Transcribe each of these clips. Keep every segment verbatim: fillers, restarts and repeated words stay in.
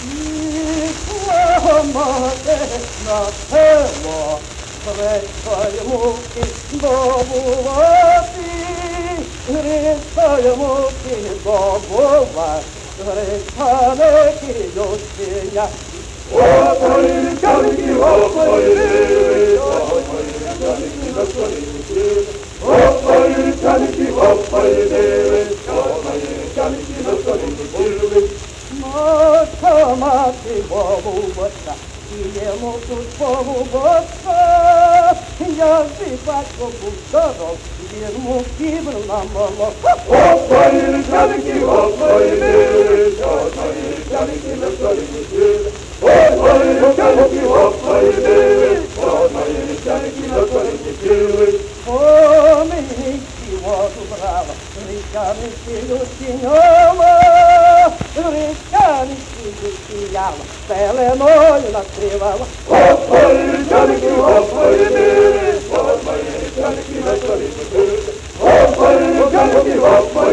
Мати на село, гречкою муки добувати, гречкою муки добувати, гречаники дочиня. Опа, гречаники, опа, гречаники, опа, гречаники, опа, гречаники, Наша мати бабуся, йому тут бабуся, я зі батько був здоров, йому кібр на молоко. Опа, гречаники, опа, гречаники, опа, гречаники, опа, гречаники, опа, гречаники, О, мені воду брала, річаники лютіньома, річаники лютіняла, пеленою накривала. опа, гречаники, опа, гречаники, опа, гречаники, опа, гречаники, опа,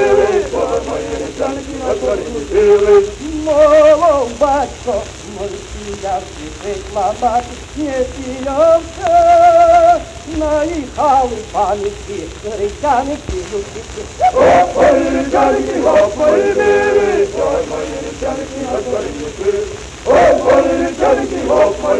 гречаники, Молов батько, мой я звикла мати, не піявся, наїхали паники, річаники лютіки. опа, гречаники, опа, гречаники, опа, гречаники, опа, гречаники, опа,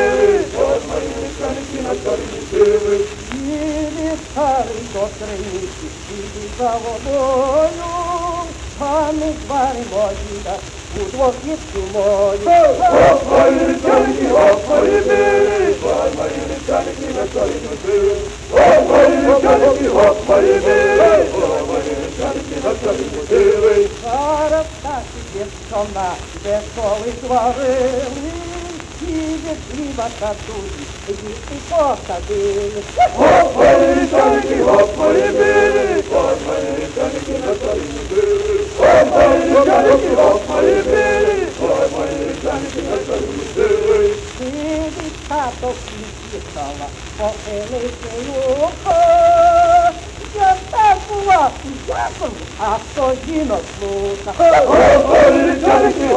гречаники, Їли старий до криниці, іди за водою, а ми зваримо діда удвох із чумою. опа, гречаники, опа, гречаники, опа, гречаники, опа, гречаники, опа, гречаники, Зараз так дівчина, де коли зварили, їде хліба катуні, діти посадили. опа, гречаники, опа, гречаники, опа, гречаники, опа, гречаники, опа, гречаники, Сидить тато під'їхала, похилити ухо. Я так була, дякую, а хто жінок слуха. опа, гречаники,